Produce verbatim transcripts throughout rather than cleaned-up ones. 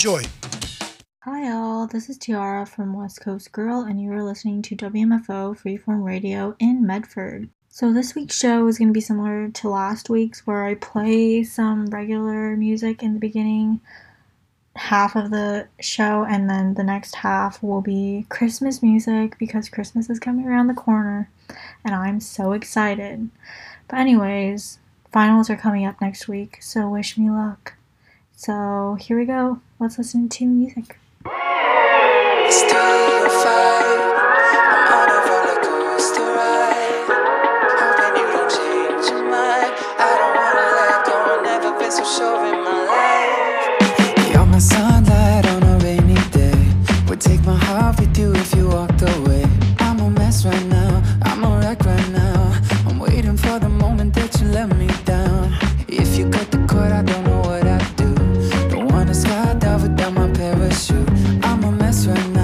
Joy. Hi all, this is Tiara from West Coast Girl, and you are listening to W M F O Freeform Radio in Medford. So this week's show is going to be similar to last week's, where I play some regular music in the beginning half of the show, and then the next half will be Christmas music, because Christmas is coming around the corner, and I'm so excited. But anyways, finals are coming up next week, so wish me luck. So here we go, let's listen to music. It's two to five. I'm on a roller coaster ride. Hoping you don't change your mind. I don't wanna let go. Never been so sure in my life. You're my sunlight on a rainy day. Would take my heart with you if you walked away. I'm a mess right now. I'm a wreck right now. I'm waiting for the moment that you let me down. If you cut the cord, I don't know what I'd do. Don't wanna skydive without my parachute. I'm a mess right now.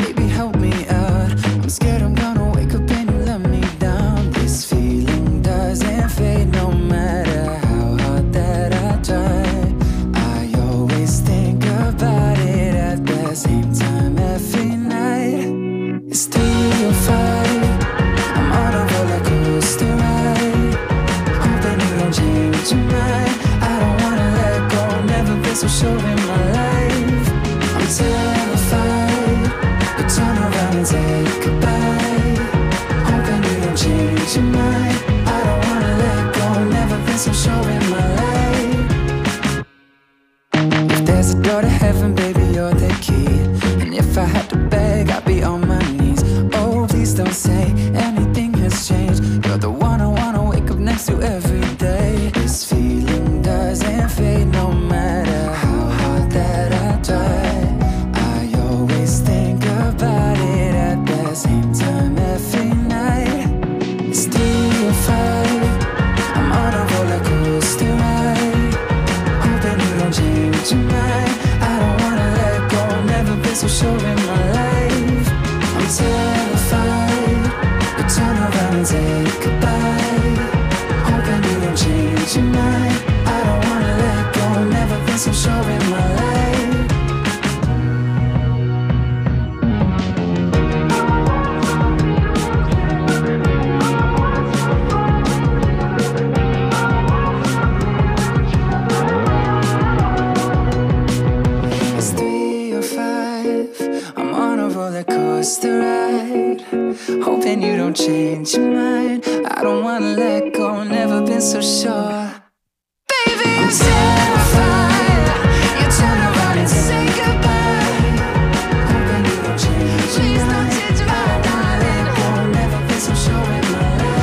So sure in my life, I'm terrified. You turn around and say goodbye. Hoping you don't change your mind. I don't wanna let go. Never been so sure in my life. If there's a door to heaven, baby, you're the key. And if I had to beg, I'd be on my knees. Oh, please don't say anything has changed. You're the one I wanna wake up next to every day. This feeling doesn't fade no matter I always think about it at the same time every night. It's three or five. I'm on a roller coaster ride. Hoping you don't change your mind. I don't wanna let go. Never been so sure in my life. I'm terrified. You turn around and say goodbye. Hoping you don't change your mind. I don't wanna let go. Never been so sure in my life. Hoping you don't change your mind. I don't wanna let go, never been so sure. Baby, I'm terrified. You turn around and say goodbye. Hoping you don't change your mind. I don't wanna let go, never been so sure in my life.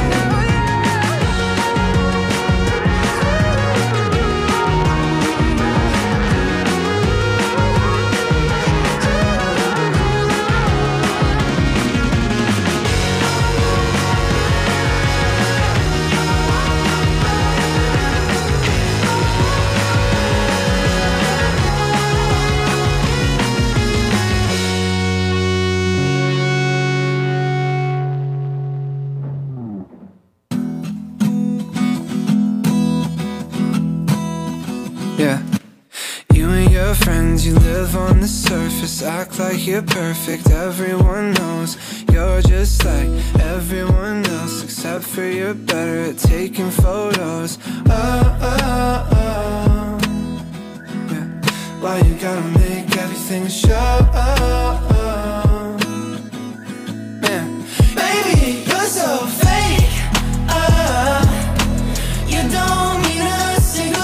Yeah, you and your friends, you live on the surface, act like you're perfect. Everyone knows you're just like everyone else, except for you're better at taking photos. Oh, oh, oh. Yeah. Why you gotta make everything a show? Oh, oh. Man, baby, you're so fake. Oh, you don't mean a single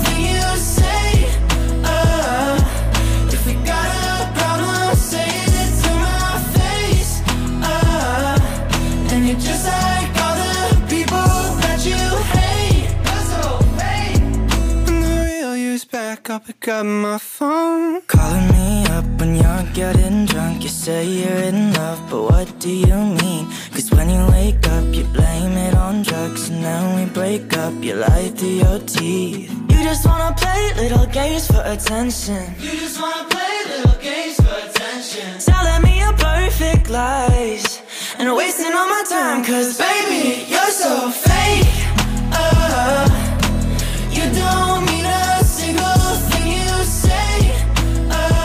just like all the people that you hate. You're so fake. When the real you's back up, I got my phone. Calling me up when you're getting drunk. You say you're in love, but what do you mean? Cause when you wake up, you blame it on drugs. And then we break up, you lie through your teeth. You just wanna play little games for attention. You just wanna play little games for attention. Telling me your perfect lies and wasting all my time. Cause baby, you're so fake. uh, You don't mean a single thing you say. uh,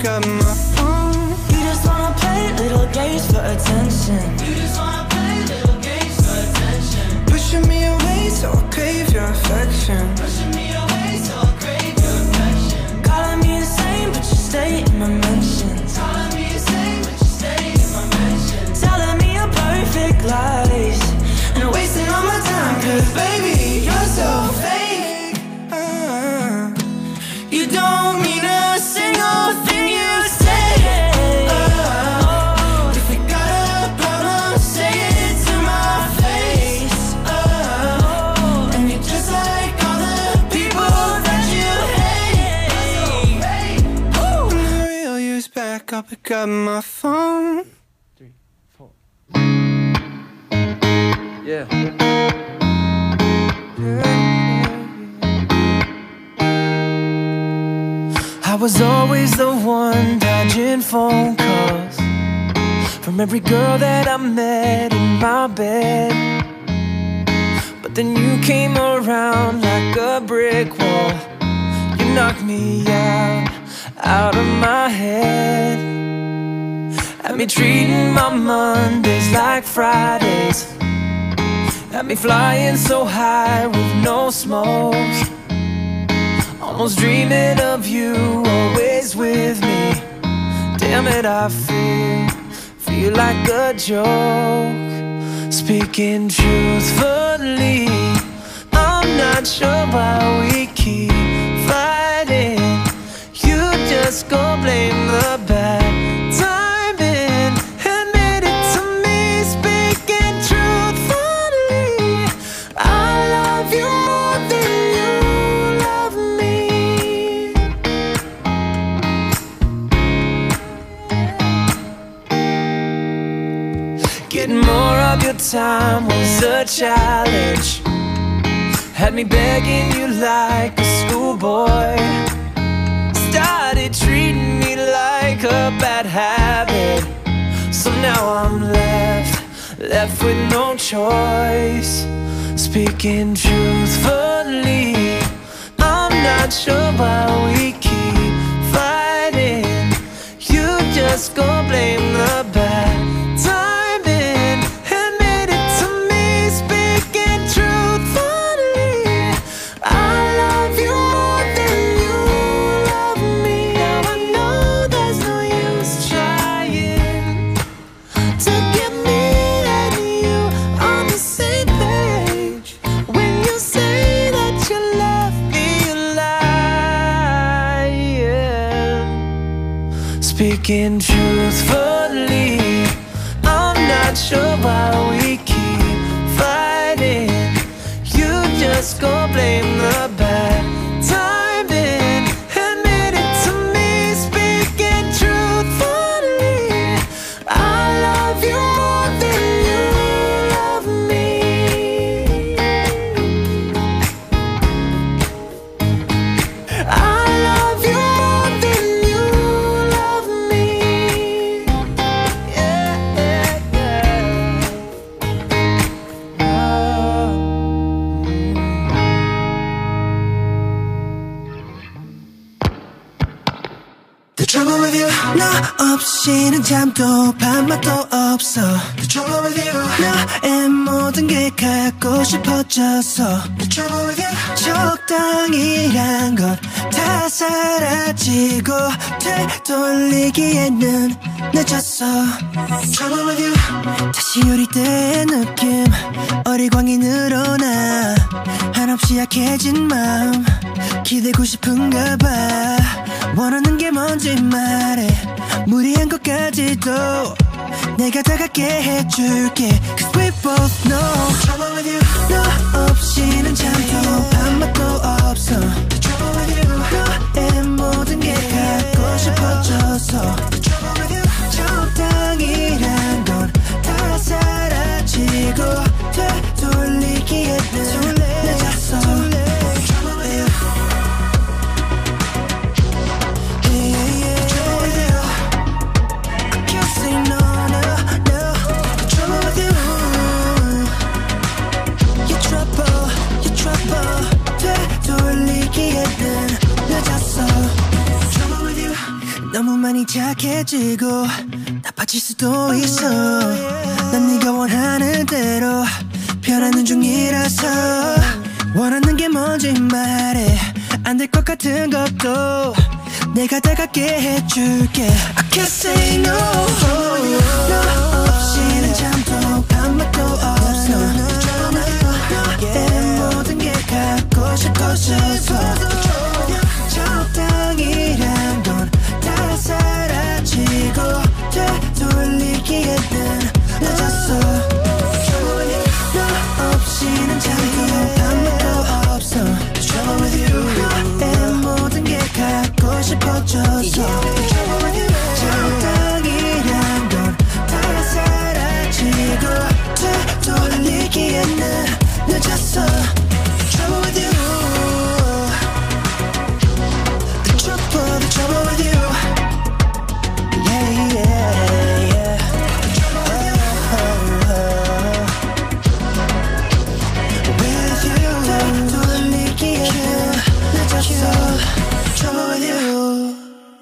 pick up my phone. You just wanna play little games for attention. You just wanna play little games for attention. Pushing me away so I crave your affection. Pushing me away so I crave your affection. Calling me insane but you stay in my mentions. Calling me insane but you stay in my mentions. Telling me I'm perfect lies and wasting all my time. Cause baby, you're so fake. uh, You don't mean a single thing you say. uh, If you got a problem, say it to my face. uh, And you're just like all the people that you hate. When the real you's back, I'll pick up my phone. Three, four. Yeah. I was always the one dodging phone calls from every girl that I met in my bed. But then you came around like a brick wall. You knocked me out, out of my head. Had me treating my Mondays like Fridays. Had me flying so high with no smokes. Almost dreaming of you, always with me. Damn it, I feel, feel like a joke. Speaking truthfully, I'm not sure why we keep fighting. You just go blame the bad timing. Admit it to me, speaking truthfully, I love you more than you love me. Getting more of your time was a challenge. Had me begging you like a schoolboy. Started treating me like a bad habit. So now I'm left, left with no choice. Speaking truthfully, I'm not sure why we keep fighting. You just go blame the bad timing. Admit it to me, speaking truthfully, I love you more than you love me. Now I know there's no use trying to get me and you on the same page. When you say that you love me, you're lying. Speaking truthfully, I'm not sure why we keep fighting. You just go blame the bad timing. Admit it to me, speaking truthfully, I love you more than you love me. I love you more than you love me. Yeah, yeah, yeah. Oh. The trouble with you, 너 없이는 잠도 밤맛도 없어. The trouble with you, 너의 모든 게 갖고 싶어져서. The trouble with you, 적당히란 건 다 사라지고 되돌리기에는 늦었어. The trouble with you, 다시 어릴 때의 느낌, 어리광이 늘어나. 한없이 약해진 마음, 기대고 싶은가 봐. 원하는 게 뭔지 말해. 무리한 것까지도 내가 다가게 해줄게. Cause we both know The trouble with you, 너 없이는 잠도 밤맛도 없어. The trouble with you, 너의 모든 게 갖고 싶어져서. The trouble with you, 적당히란 건 다 사라지고 되돌리기에는 늦었어. The trouble with you, 너무 많이 착해지고 나빠질 수도 있어. 난 네가 원하는 대로 변하는 중이라서 원하는 게 뭔지 말해. 안 될 것 같은 것도 내가 다가게 해줄게. I can't say no. 너 없이는 잠도 아무것도 없어. 너의 모든 게 갖고 싶어져서 적당이란 건 다 사라지고 되돌리기에는 늦었어. 너 없이는 잠도 아무것도 없어. The trouble with you. 너의 모든 게 갖고 싶어져서 적당이란 건 다 사라지고 되돌리기에는 늦었어. The trouble with you. The trouble, the trouble with you. Yeah, yeah, yeah. Oh, oh, oh. With you 되돌리기에는 늦었어. Trouble with you.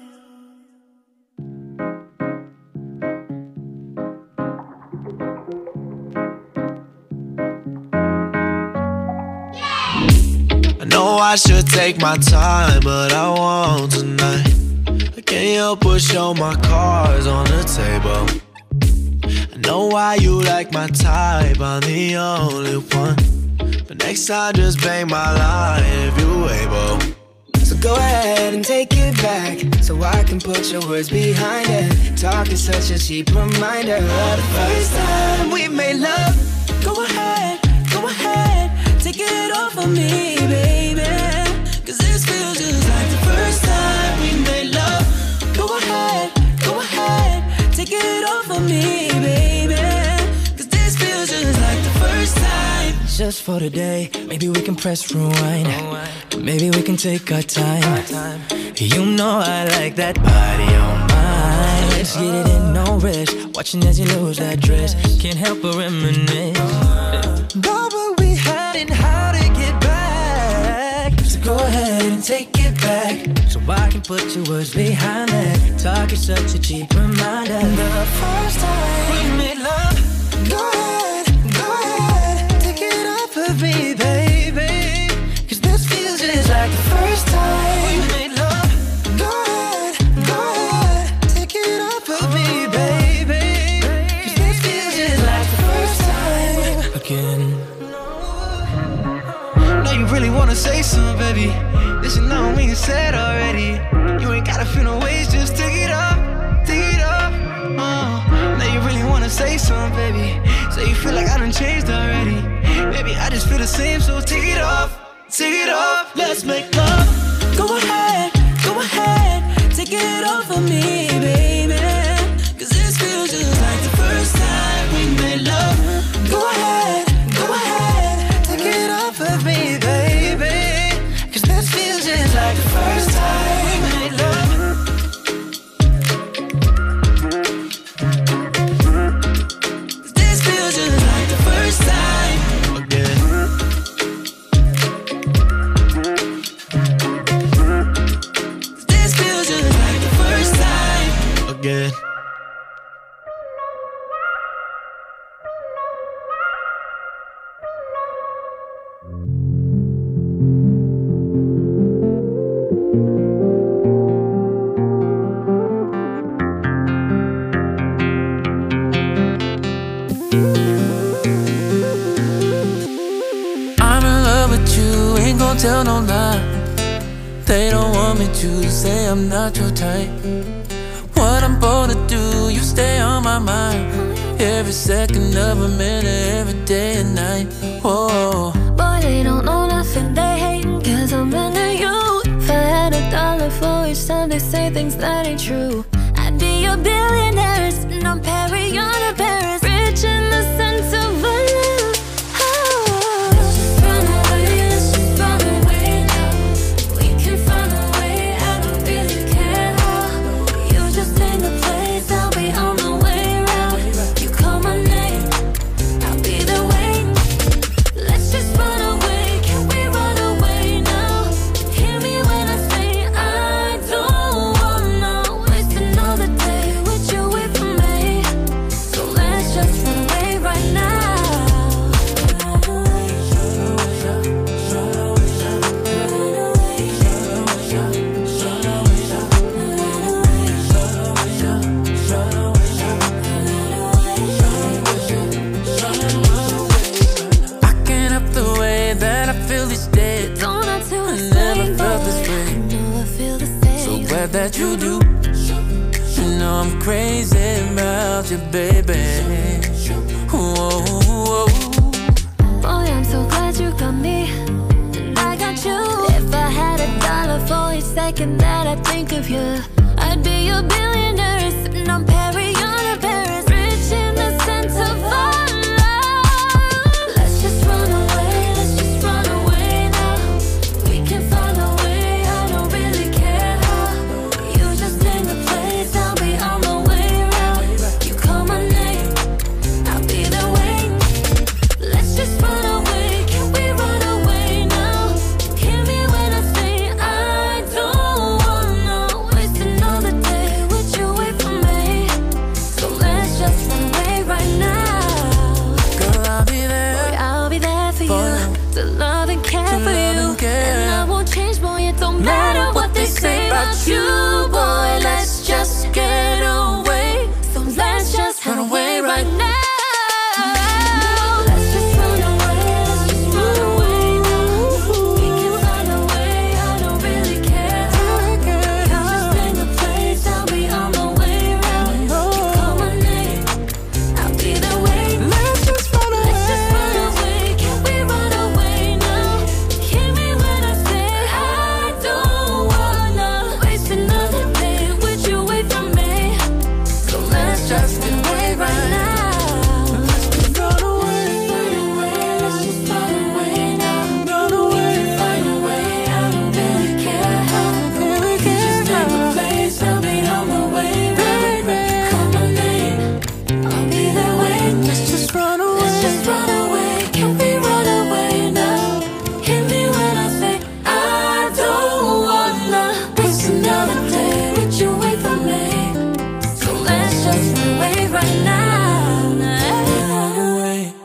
I know I should take my time, but I won't tonight. I can't help but show my cards on the table. I know why you like my type, I'm the only one. But next time just bang my line if you able. So go ahead and take it back, so I can put your words behind it. Talk is such a cheap reminder of the first time we made love. Go ahead, go ahead, take it off of me, baby. Cause this feels just like the first time we made love. Go ahead, go ahead, take it off of me, baby. Cause this feels just like the first time. Just for today, maybe we can press rewind. Maybe we can take our time. You know I like that body on mine. Let's get it in, no rush. Watching as you lose that dress, can't help but reminisce about what we had and how to get back. So go ahead and take it back, so I can put your words behind that. Talk is such a cheap reminder. The first time we made love. Go ahead, go ahead, take it off of me, baby. Cause this feels just like the first time we made love. Go ahead, go ahead, take it off of me, baby. Cause this feels just like the first time again. Know you really wanna say something, baby. This is not me, you said already. You ain't gotta feel no ways, just take it off, take it off. Uh, now you really wanna say something, baby. Say you feel like I done changed already. Maybe I just feel the same, so take it off, take it off. Let's make love. Go ahead, go ahead, take it off of me, baby. Cause this feels just like the first time we made love. Go ahead, go ahead, take it off of me, baby. Cause this feels just like the first time we made love. Cause this feels just like the first time Again. This feels just like the first time Again. I'm in love with you, ain't gon' tell no lie. They don't want me to say I'm not your type. What I'm gonna do, you stay on my mind. Every second of a minute, every day and night. Whoa. Boy, they don't know nothing, they hatin' cause I'm into you. If I had a dollar for each time they say things that ain't true, I'd be a billionaire, sitting on Perry on a Paris. Rich in the sense of value. Oh. Let's just run away, let's just run away now. We can find a way, I don't really care how. You just name the place, I'll be on the way round. You call my name, I'll be there waiting. Let's just run away, can we run away now? Hear me when I say I don't wanna waste the I'm crazy about you, baby. Whoa, whoa. Boy, I'm so glad you got me, and I got you. If I had a dollar for each second that I think of you, I'd be a billionaire sitting on Perry on a Paris, rich in the sense of our love. Let's just run away, let's just run away now. We can find a way, I don't really care how. You just name the place, I'll be on my way round. You call my name, I'll be there waiting. Let's just run away, can we run away now? Hear me when I say I don't wanna waste another day with you away from me. So let's just run away right now. Girl, I'll be there. Boy, I'll be there for For you, you. to love and care To for love you. and care. And I won't change, boy, it don't matter what they say about you. Boy, let's just get away. So let's just run away right now. Let's just run away, let's just run away now. We can find a way, I don't really care how. You just name the place, I'll be on my way round. You call my name, I'll be there waiting. Let's just run away. Let's just run away, can we run away now? Hear me when I say I don't wanna waste another day with you away from me. So let's just run away right now. Run away. Run away, let's just run away now. Run We away. can find a way, I don't really care how. Really You just care name the how. place, I'll be on my way round. Call my name, I'll be there waiting. Let's just run away. Let's just run away, can we run away now? Hear me when I say I don't wanna waste another day with you away from me. So let's just run away right now. Run away.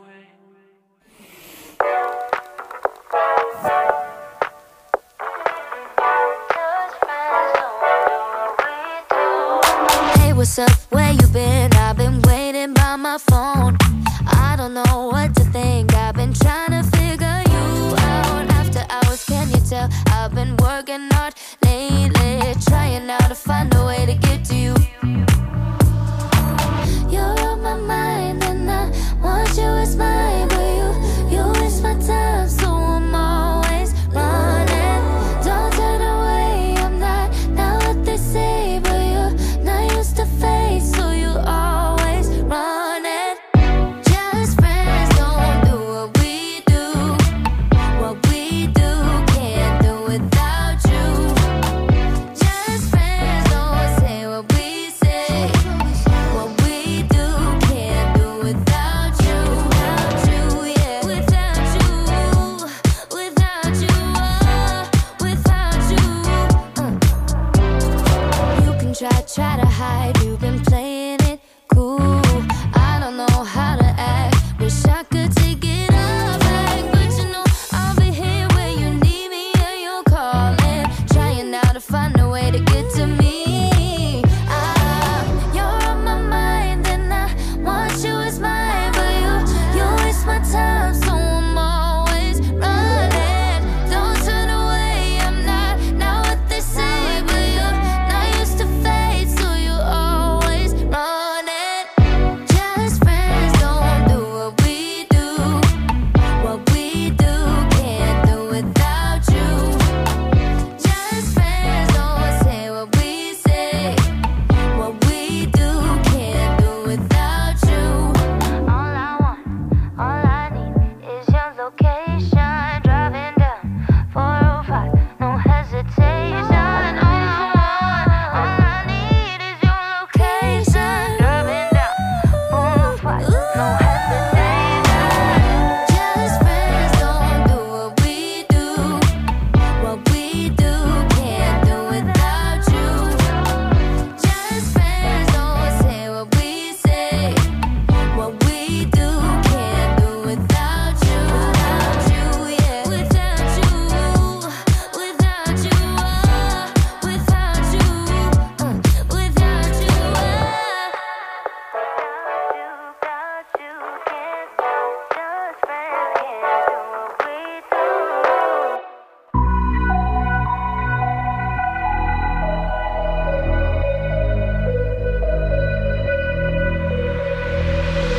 Hey, what's up? Where you been? I've been waiting by my phone. I don't know what to think. I've been trying to figure you out. After hours, can you tell? I've been working hard lately, trying now to find a way to get to you. You're on my mind and I want you as mine, but you, you waste my time, so I'm always running. Don't turn away, I'm not, not what they say, but you're not used to face, so you always running. Just friends don't do what we do, what we do, can't do without you. Just friends don't say what we say, what we do, can't do without you, without you, yeah, without you, without you, oh, without you. Uh. You can try, try to hide, you've been playing it cool. I don't know how to act, wish I could take it all back, but you know I'll be here when you need me and you're calling, trying now to find a way to get to me. Ah, you're on my mind and I want you as mine, but you, you waste my time, so I'm always running. Don't turn away, I'm not, not what they say, but you're not used to fate, so you always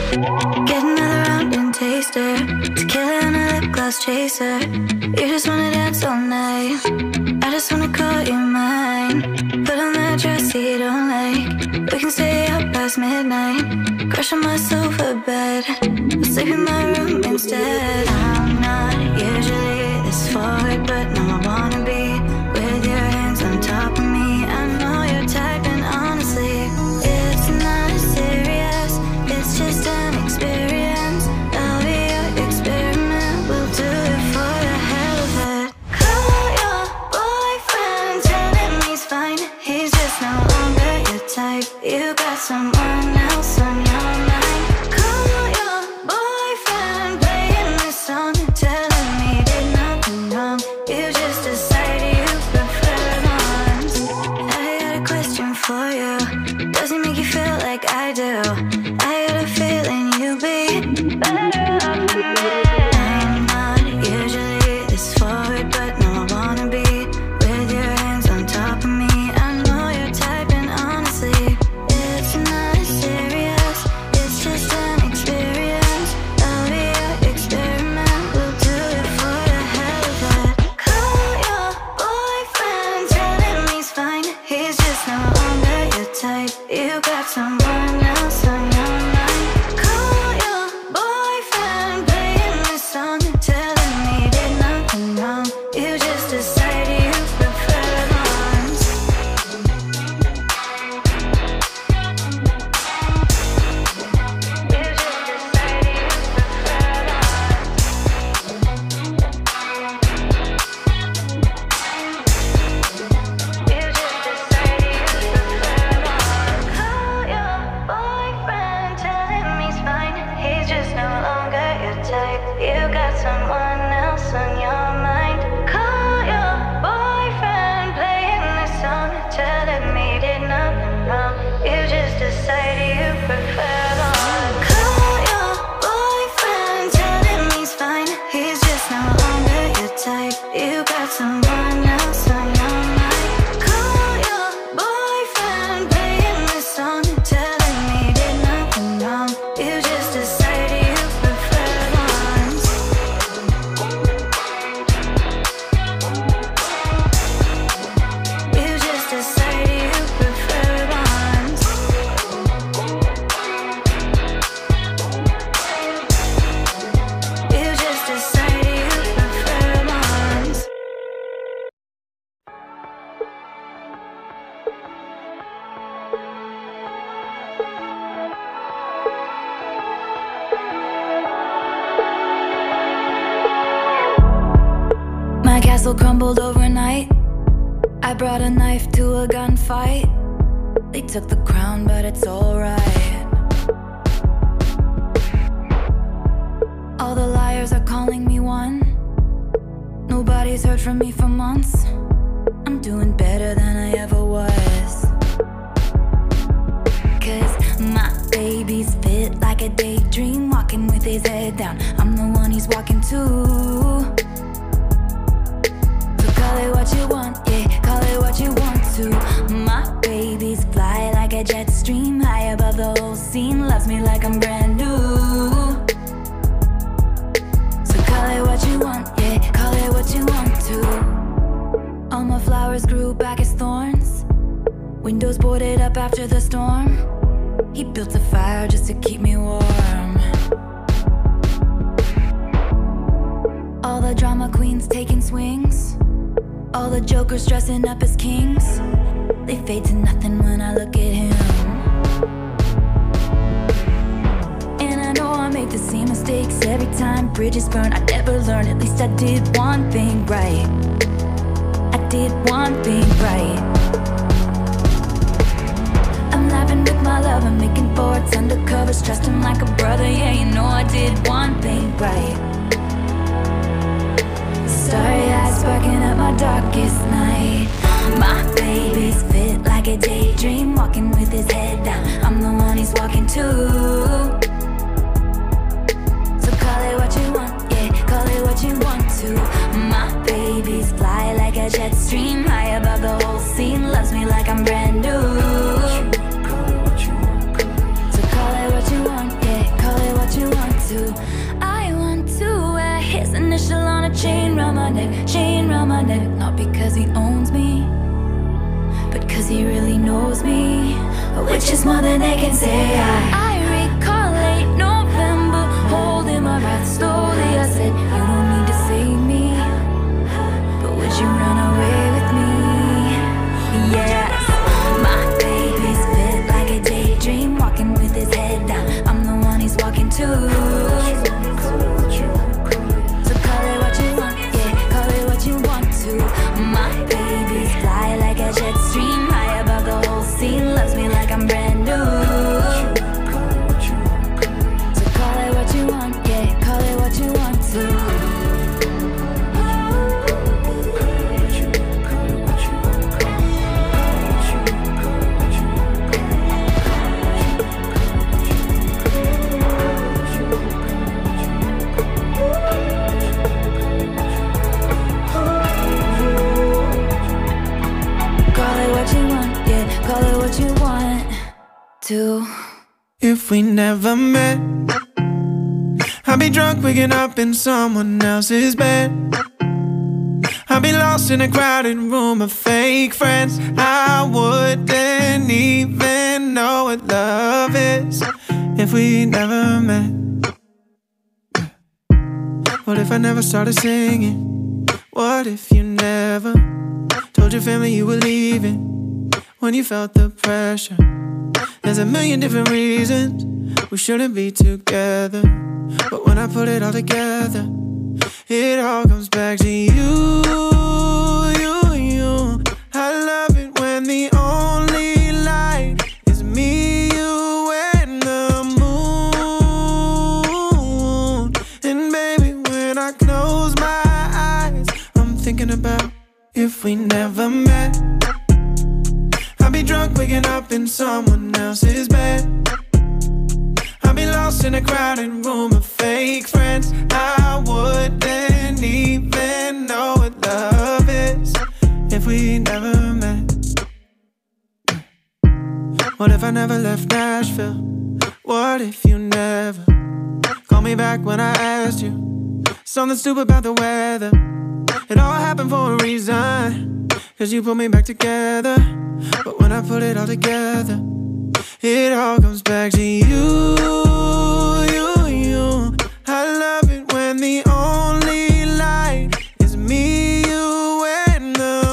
Get another round and taster. Tequila and a lip gloss chaser. You just wanna dance all night. I just wanna call you mine. Put on that dress you don't like. We can stay up past midnight. Crush on my sofa bed. I'll sleep in my room instead. I'm not usually this forward, but now I wanna be with your hands on top of me. I know you're typing honestly. It's not serious, it's just an experience. I'll be your experiment, we'll do it for the hell of it. Call your boyfriend, tell him he's fine. He's just no longer your type. You got someone else on your mind. Call your boyfriend, playing this song, tell him he did nothing wrong. You just decided you prefer ones. I got a question for you. Does it make you feel like I do? I got a feeling you'll be better off than me. I'm not usually this forward, but now I wanna be with your hands on top of me. I know you're typing honestly. It's not serious, it's just an experience. I'll be your experiment, we'll do it for the hell of it. Call your boyfriend, tell him he's fine. He's just no longer your type. You got someone else on your mind. Call your boyfriend, playing this song, tell him he did nothing wrong. You just decided you prefer ones. You just decided you prefer ones. You just decided you prefer ones. Call your boyfriend, tell him he's fine. He's just no longer your type. You got someone else on your mind. Call your boyfriend, playing this song, tell him he did nothing wrong. You just decided you prefer ones. Call your boyfriend, tell him he's fine. He's just no longer your type. You got someone else on your mind. Call your boyfriend, playing this song, tell him he did nothing wrong. You just decided you prefer ones. You just decided you prefer ones. You just decided you prefer ones. My castle crumbled overnight. I brought a knife to a gunfight. They took the crown, but it's alright. All the liars are calling me one. Nobody's heard from me for months. I'm doing better than I ever was. Cause my baby's fit like a daydream, walking with his head down. I'm the one he's walking to. Call it what you want, yeah, call it what you want to. My babies fly like a jet stream, high above the whole scene. Loves me like I'm brand new. So call it what you want, yeah, call it what you want to. All my flowers grew back as thorns. Windows boarded up after the storm. He built a fire just to keep me warm. All the drama queens taking swings. All the jokers dressing up as kings. They fade to nothing when I look at him. And I know I make the same mistakes every time. Bridges burn, I never learn. At least I did one thing right. I did one thing right. I'm laughing with my love, I'm making forts undercover. Trust him like a brother, yeah, you know I did one thing right. Starry eyes sparking up my darkest night. My baby's fit like a daydream, walking with his head down. I'm the one he's walking to. So call it what you want, yeah, call it what you want to. My baby's fly like a jet stream, high above the whole scene. Loves me like I'm brand new. So call it what you want, yeah, call it then they can say I. I recall late November, holding my breath slowly. I said, you don't need to save me, but would you run away with me? Yes, my baby's fit like a daydream, walking with his head down. I'm the one he's walking to. So call it what you want, yeah, call it what you want to. My baby's fly like a jet stream, high above the whole scene, loves me like I'm brand new. So call it what you want, yeah, call it what you want to. Call it what you want to. If we never met, I'd be drunk waking up in someone else's bed. I'd be lost in a crowded room of fake friends. I wouldn't even know what love is if we never met. What if I never started singing? What if you never told your family you were leaving? When you felt the pressure, there's a million different reasons we shouldn't be together. But when I put it all together, it all comes back to you, you, you. I love it when the only light is me, you, and the moon. And baby, when I close my eyes, I'm thinking about if we never met. I'd be drunk waking up in someone else's bed. I'd be lost in a crowded room of fake friends. I wouldn't even know what love is if we never met. What if I never left Nashville? What if you never called me back when I asked you something stupid about the weather? It all happened for a reason, 'cause you put me back together. But when I put it all together, it all comes back to you, you, you. I love it when the only light is me, you, and the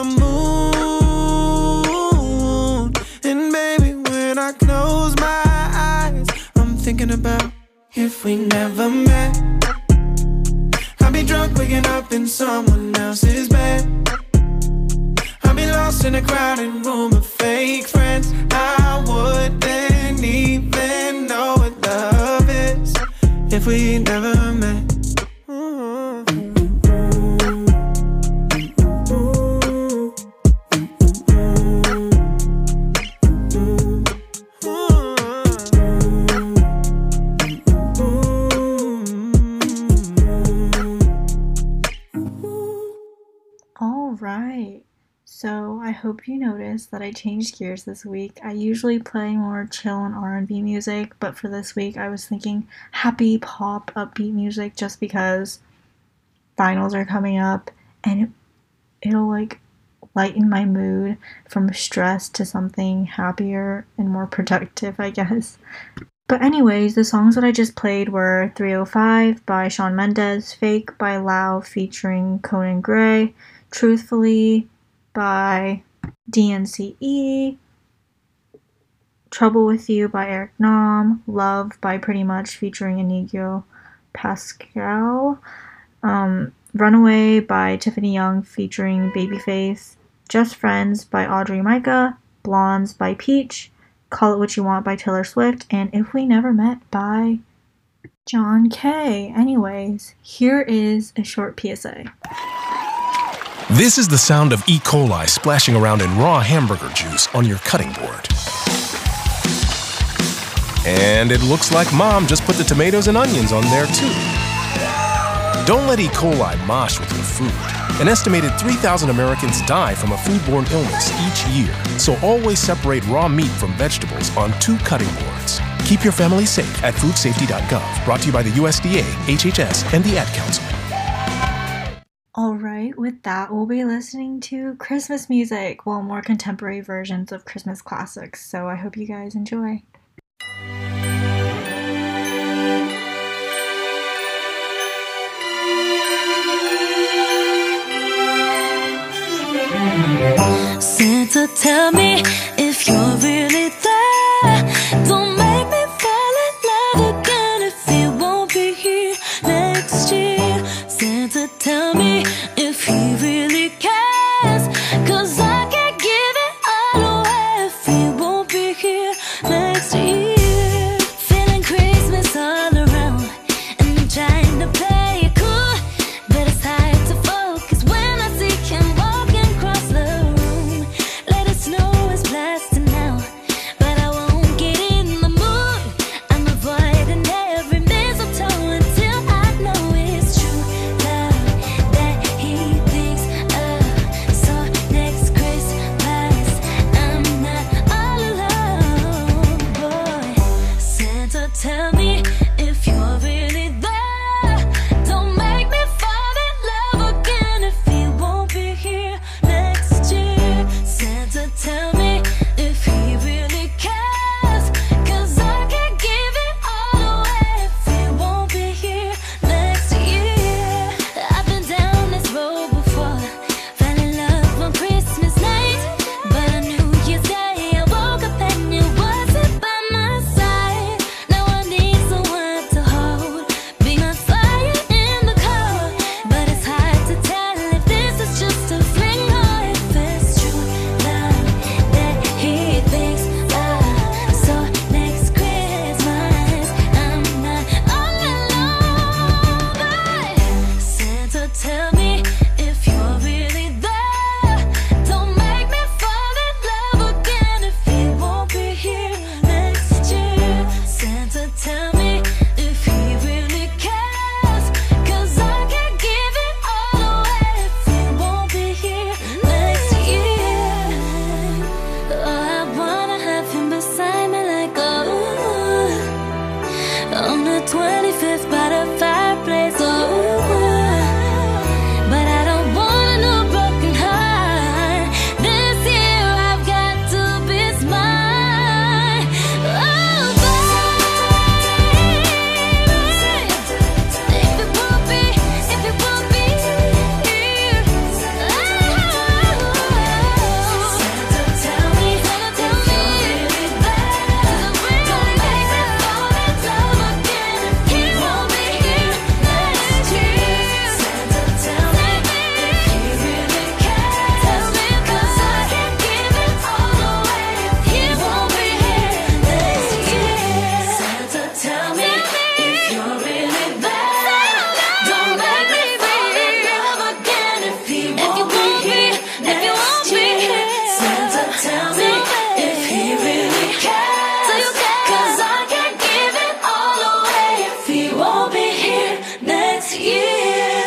moon. And baby, when I close my eyes, I'm thinking about if we never met. I'd be drunk waking up in someone else's bed. I'd be lost in a crowded room of fake friends. I wouldn't even know what love is if we never met. All right. So I hope you noticed that I changed gears this week. I usually play more chill and R and B music, but for this week I was thinking happy pop upbeat music just because finals are coming up and it, it'll like lighten my mood from stress to something happier and more productive, I guess. But anyways, the songs that I just played were three oh five by Shawn Mendes, Fake by Lau featuring Conan Gray, Truthfully by D N C E, Trouble With You by Eric Nam, Love by Pretty Much featuring Inigo Pascal, um, Runaway by Tiffany Young featuring Babyface, Just Friends by Audrey Micah, Blondes by Peach, Call It What You Want by Taylor Swift, and If We Never Met by John Kay. Anyways, here is a short P S A. This is the sound of E. coli splashing around in raw hamburger juice on your cutting board. And it looks like Mom just put the tomatoes and onions on there too. Don't let E. coli mosh with your food. An estimated three thousand Americans die from a foodborne illness each year, so always separate raw meat from vegetables on two cutting boards. Keep your family safe at food safety dot gov. Brought to you by the U S D A, H H S, and the Ad Council. Alright, with that, we'll be listening to Christmas music, well, more contemporary versions of Christmas classics, so I hope you guys enjoy. Santa, tell me if you're really there. Don't make me fall in love again if he won't be here next year. Santa, tell me if he really cares, 'cause I can't give it all away if he won't be here next year. Feeling Christmas all around, and I'm trying to play it cool, but it's hard to focus when I see him walking across the room. Let it snow is blasting now, but I won't get in the mood. I'm avoiding every mistletoe until I know it's true love that he thinks of. So next Christmas I'm not all alone, boy. Santa, tell me if you're really there. Don't make me fall in love again if he won't be here next year. Santa, tell me if he really cares, 'cause I can't give it all away if he won't be here next year. I've been down this road before, fell in love on Christmas night, but on New Year's Day I woke up and you wasn't by my side. Now I need someone to hold, be my fire in the cold, but it's hard to tell if this is just a fling or if it's true love that he thinks of. So next Christmas I'm not all alone, but Santa, tell me if you're really there. Don't make me fall in love again if he won't be here next year. Santa, tell me if he really cares, 'cause I can't give it all away if he won't be here next year. Oh, I wanna have him beside me like oh, on the twenty-fifth by the fireplace. Oh, but I don't want a new broken heart. This year I've got to be smart. Oh, baby, if it won't be, if it won't be here. Oh, Santa, tell me, tell me if you're really there. Don't make me fall in love again if he won't be here next year. Santa, tell me if he really cares. Tell me, 'cause I can't give it all away if he won't be here next year. Santa, tell me if you're really there. Don't make me fall in love again if he won't be here next year. Santa, tell me if he really cares, 'cause I can't give it all away if he won't be here next year.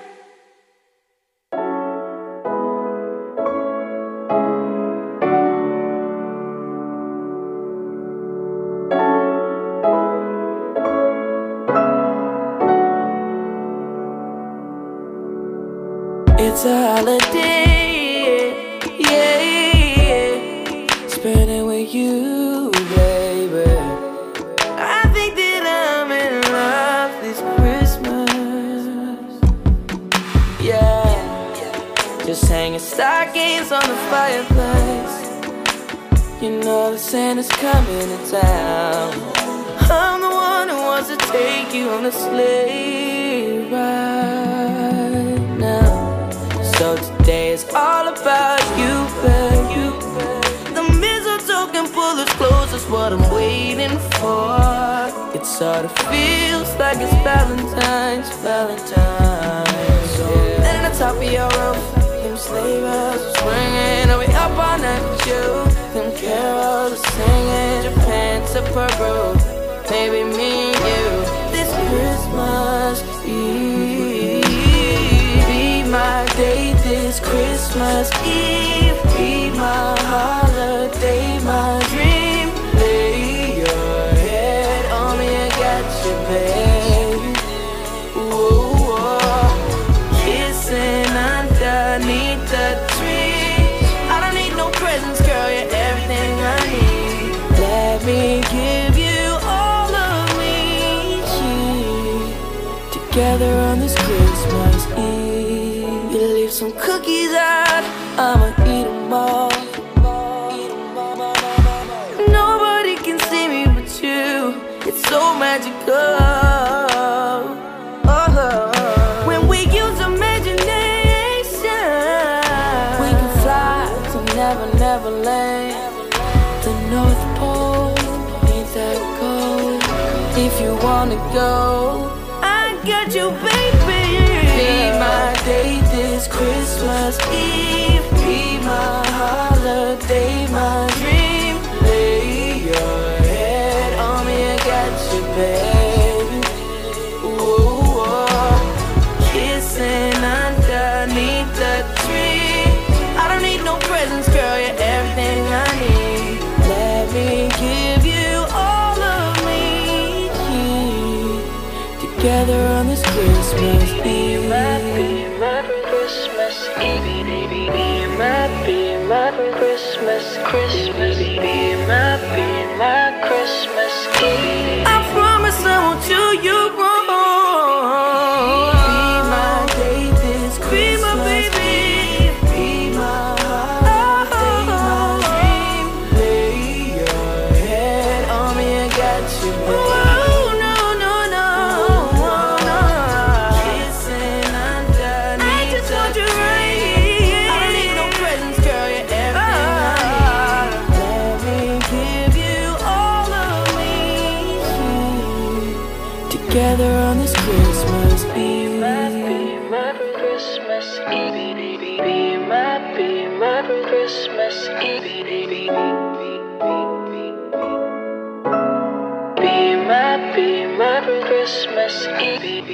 It's a holiday, yeah, yeah. Spending with you, baby. I think that I'm in love this Christmas, yeah. Just hanging stockings on the fireplace. You know the Santa's coming to town. I'm the one who wants to take you on a sleigh ride now. So today is all about you, babe. The mistletoe can pull us close, that's what I'm waiting for. It sort of feels like it's Valentine's, Valentine's. Yeah. And on top of your roof, them sleigh bells are swinging. I'll be up all night with you. Them carols are singing, Japan to Peru. Maybe me and you this Christmas Eve. Be my day this Christmas Eve. Be my holiday, my dream. Lay your head on me, I got you, babe. Ooh, oh. Kissing underneath the tree. I don't need no presents, girl, you're everything I need. Let me give you all of me, yeah. Together on this Christmas Eve. You leave some cookies out, I'ma eat them all. magical. Oh, when we use imagination, we can fly to Never Never Land. The North Pole ain't that cold. If you wanna go, I got you, baby. Be my date this Christmas Eve. Be my holiday, my dream. Lay your head on me, I got you, baby. Ooh, oh. Kissing underneath the tree. I don't need no presents, girl, you're everything I need. Let me give you all of me. Together on this Christmas Eve. Be my Christmas Eve. Be my, be my Christmas, Christmas. Be my, be my Christmas Eve. I promise I won't do you wrong. Be my date this Christmas. Be my baby. Be my holiday, my dream. Lay your head on me, I got you, baby. Together on this Christmas Eve. Be my Christmas Eve. Be my, be my Christmas Eve. Be my, be my Christmas Eve.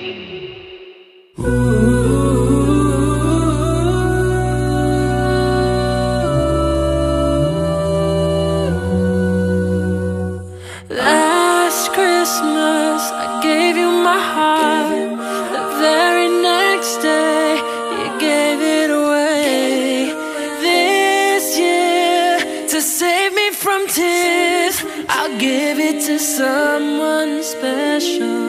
Last Christmas I gave you my heart. The very next day you gave it away. This year, to save me from tears, I'll give it to someone special.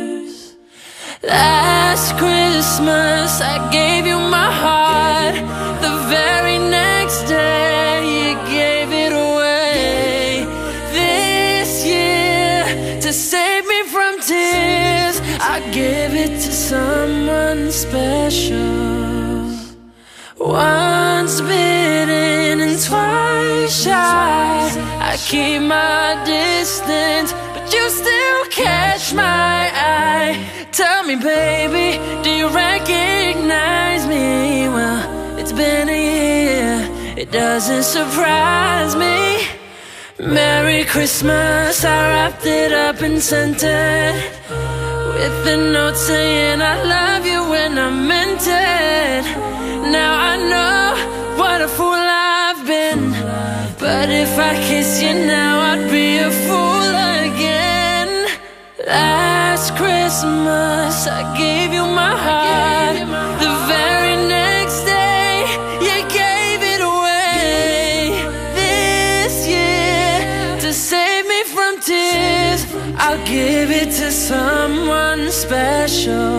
Last Christmas I gave you my heart. The very next day you gave it away. This year, to save me from tears, I give it to someone special. Once bitten and twice shy, I keep my distance, but you still catch my eye. Tell me, baby, do you recognize me? Well, it's been a year, it doesn't surprise me. Merry Christmas, I wrapped it up and sent it, with a note saying I love you when I meant it. Now I know what a fool I've been, but if I kiss you now I'd be a fool again. Last Christmas I gave you my heart. The very next day you gave it away. This year, to save me from tears, I'll give it to someone special.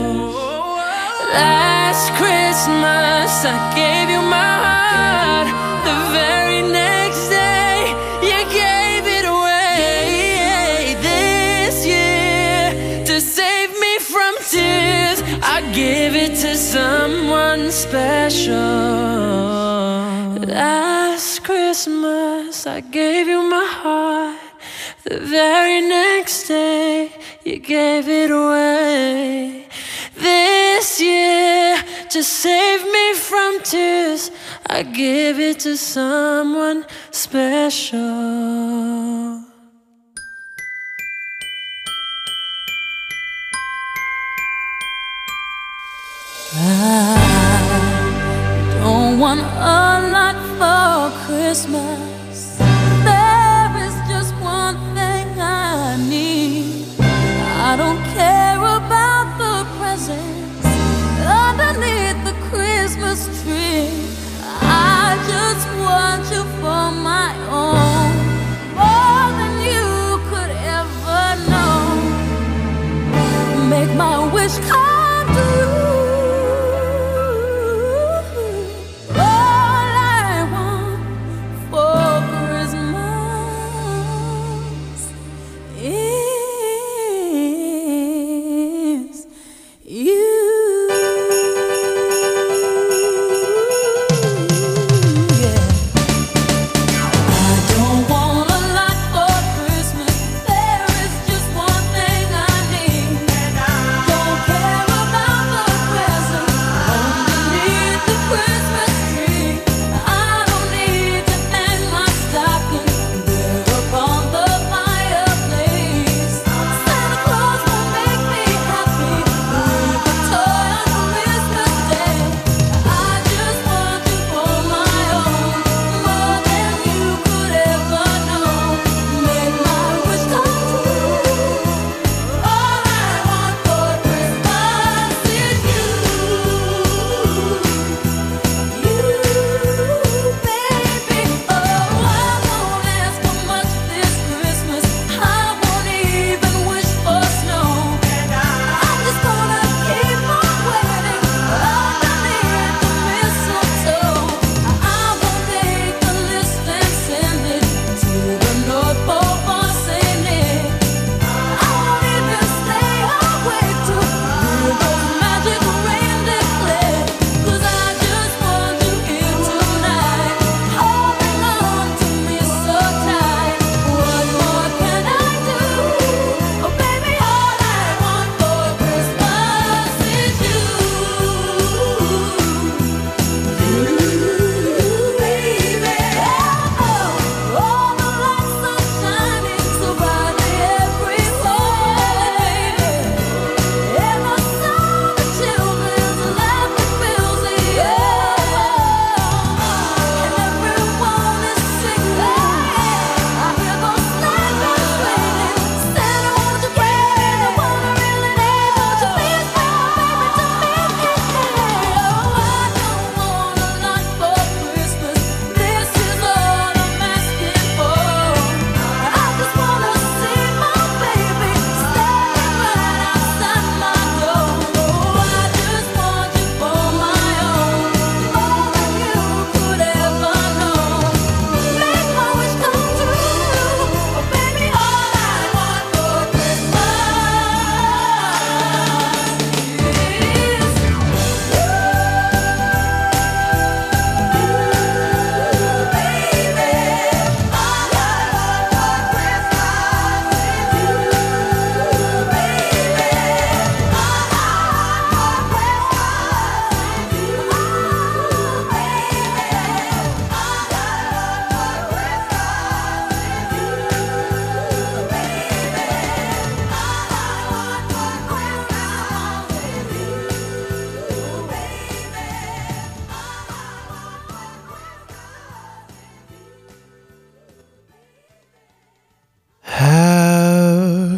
Last Christmas I gave you my heart. The very next day you gave it away. This year, to save me from tears, I give it to someone special. Last Christmas I gave you my heart. The very next day you gave it away. This year, to save me from tears, I give it to someone special. I don't want a lot for Christmas. There is just one thing I need. I don't care about the presents underneath the Christmas tree. I just want you for my own, more than you could ever know. Make my wish come true.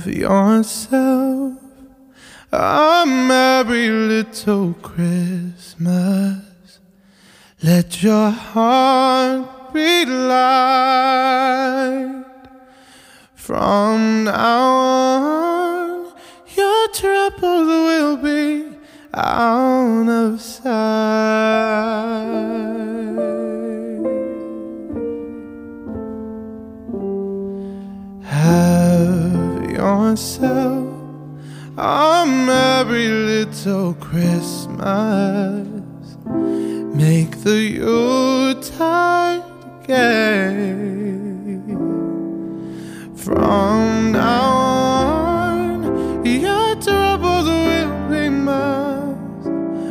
yourself a merry little Christmas. Let your heart be light. From now on, your troubles will be out of sight. Have yourself a merry little Christmas. Make the Yuletide gay. From now on, your troubles will be miles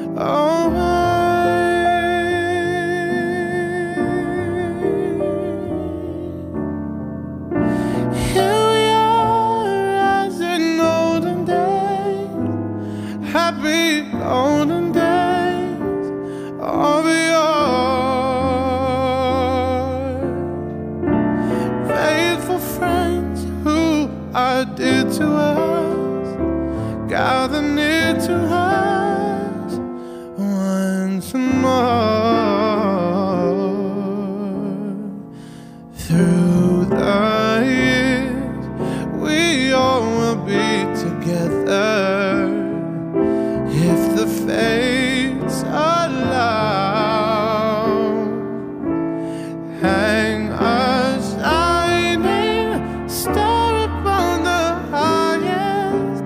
away. Here we are as in olden days, happy olden days of yore. Faithful friends who are dear to us, gather near to us once more. Through the years, we all will be together if the fates allow. Hang a shining star upon the highest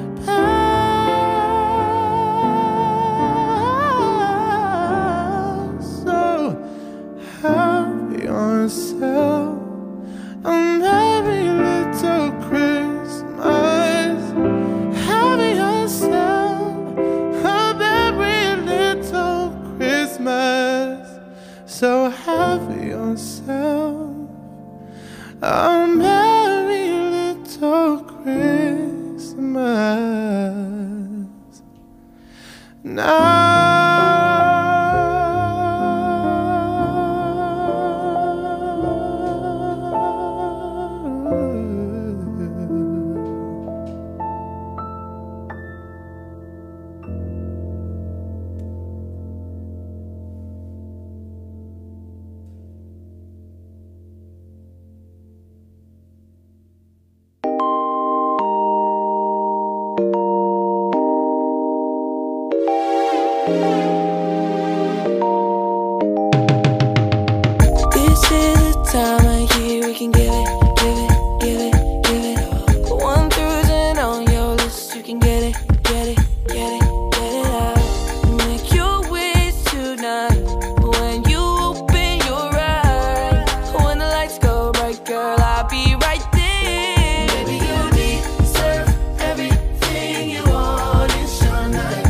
pass. So have yourself a merry little Christmas. Have yourself a merry little Christmas. So have yourself a merry little Christmas now. This is the time of year we can give it, give it, give it, give it. One through ten on your list, you can get it, get it, get it, get it out. Make your wish tonight when you open your eyes. When the lights go bright, girl, I'll be right there. Baby, you deserve everything you want. It's your night.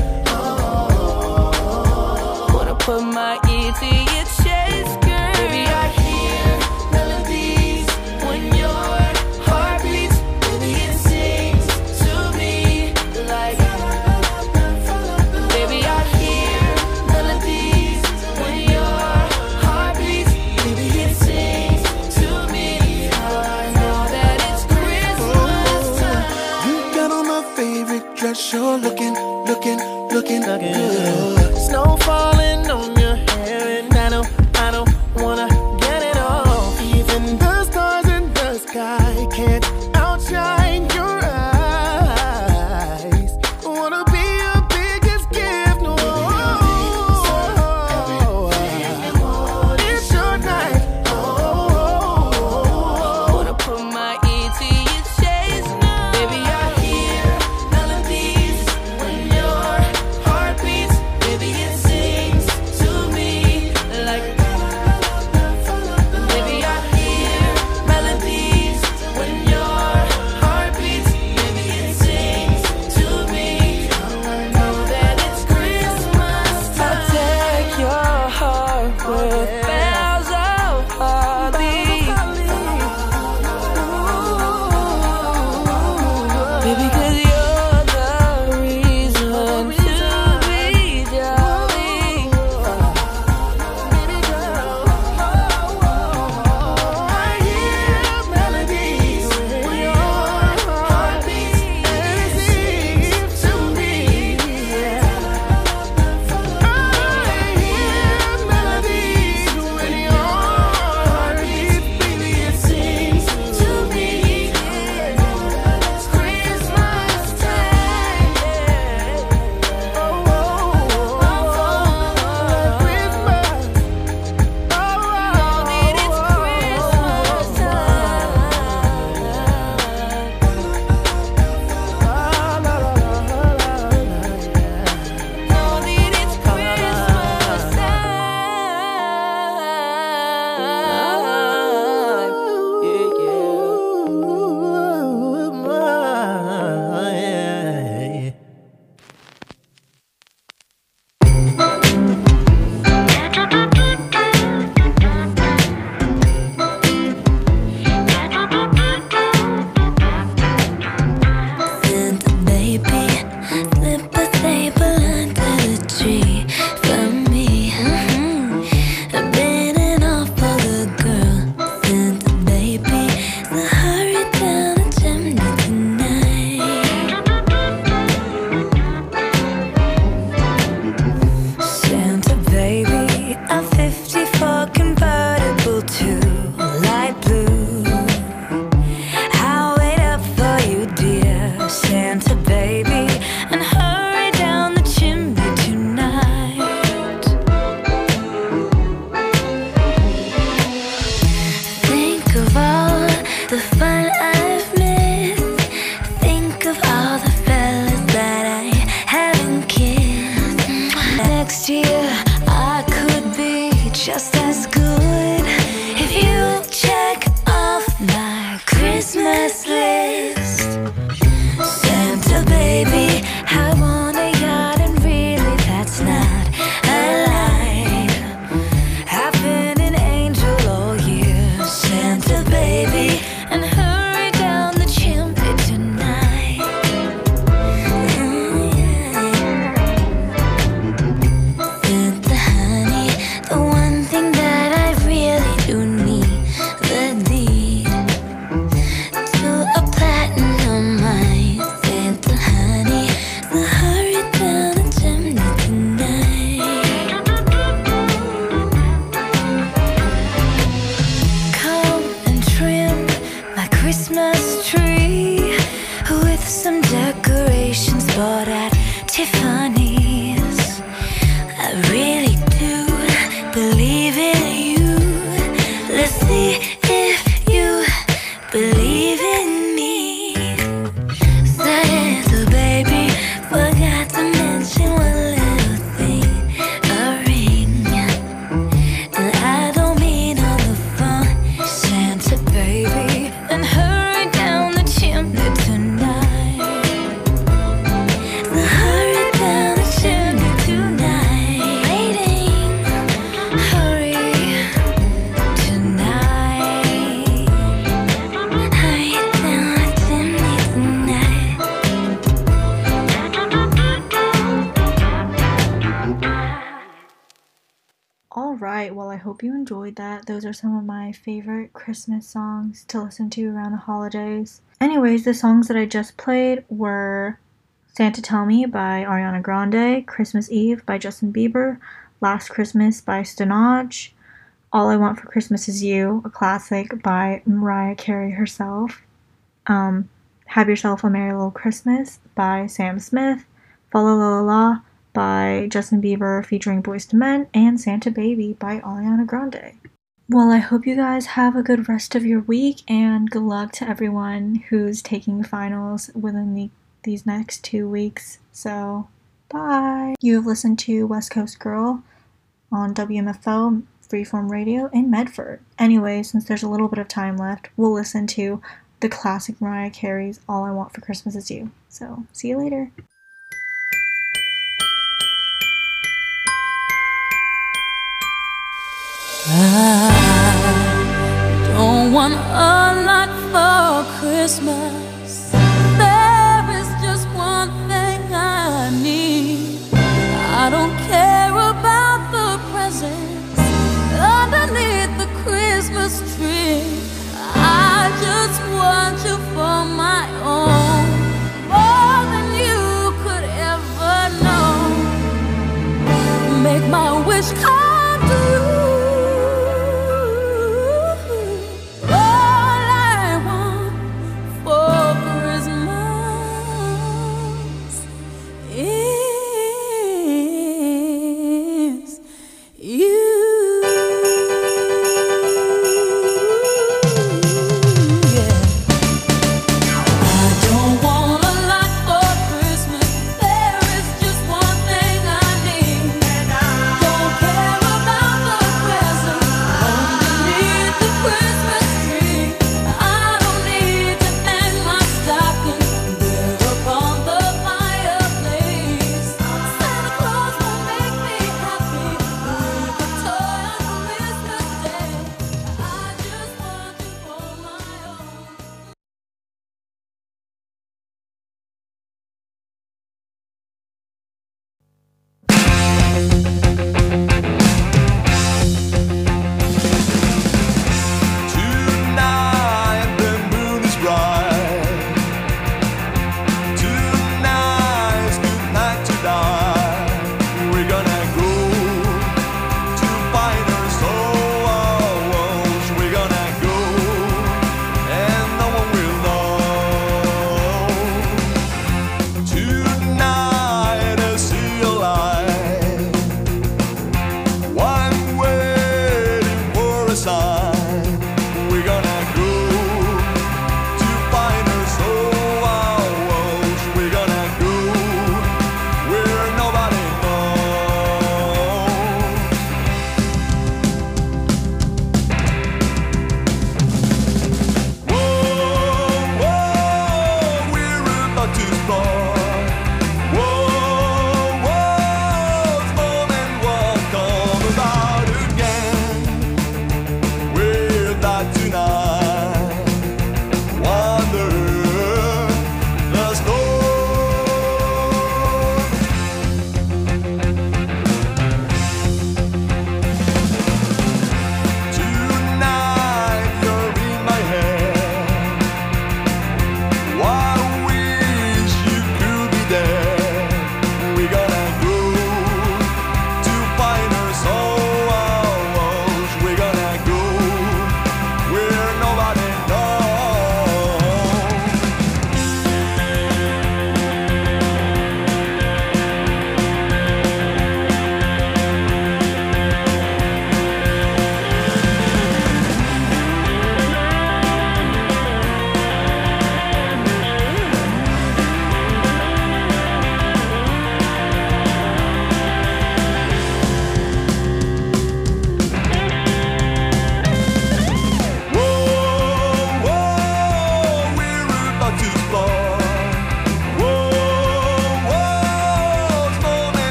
Oh, wanna put my ear to your chest, girl. Baby, I hear melodies when your heart beats. Baby, it sings to me like. Baby, I hear melodies when your heart beats. Baby, it sings to me. I know that it's Christmas time. You got on my favorite dress, you're looking, looking, looking good. Snow falling on your hair, and I know, I don't wanna get it off. Even the stars in the sky can't outshine your eyes. Wanna be your biggest gift, no. It's your night. Wanna put my ear to your chest now. Baby, I hear melodies when your heart beats. Baby, it sings to me like. Baby, I hear melodies when your heart beats. Baby, it sings to me. I know that it's Christmas time. I'll take your heart with bells of holly. Baby, 'cause you're the reason to be jolly. Baby girl, I hear melodies when your heart beats. some decorations bought at Tiffany's. I really do believe in you. Let's see if you believe in me. Santa baby, forgot to mention one little thing, a ring. And I don't mean on the phone, Santa baby. And hurry down the chimney tonight. So hurry down the chimney tonight. Waiting, hurry tonight. Hurry down the chimney tonight. Alright, well, I hope you enjoyed that. Those are some of my favorite Christmas songs to listen to around the holidays. Anyways, the songs that I just played were Santa Tell Me by Ariana Grande, Christmas Eve by Justin Bieber, Last Christmas by Stanaj, All I Want for Christmas Is You, a classic by Mariah Carey herself, um, Have Yourself a Merry Little Christmas by Sam Smith, Fa La La La La by Justin Bieber featuring Boyz two Men, and Santa Baby by Ariana Grande. Well, I hope you guys have a good rest of your week, and good luck to everyone who's taking finals within the, these next two weeks. So, bye! You have listened to West Coast Girl on W M F O Freeform Radio in Medford. Anyway, since there's a little bit of time left, we'll listen to the classic Mariah Carey's All I Want for Christmas Is You. So, see you later. I don't want a lot for Christmas. There is just one thing I need. I don't care about the presents underneath the Christmas tree. I just want you for my own, more than you could ever know. Make my wish come true. All I want for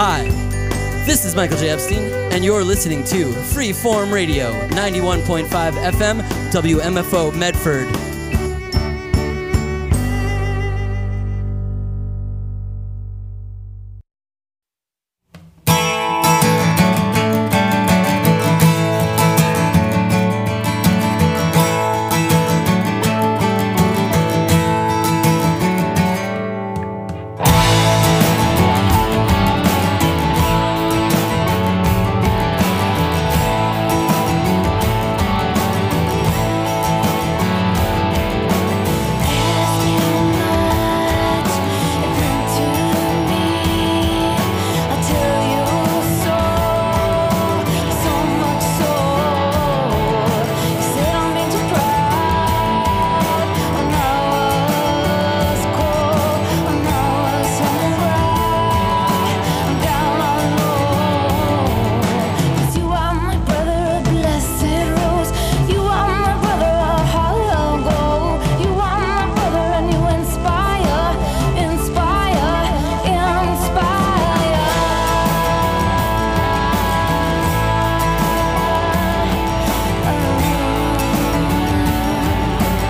Hi, this is Michael J. Epstein, and you're listening to Freeform Radio, ninety-one point five F M, W M F O Medford.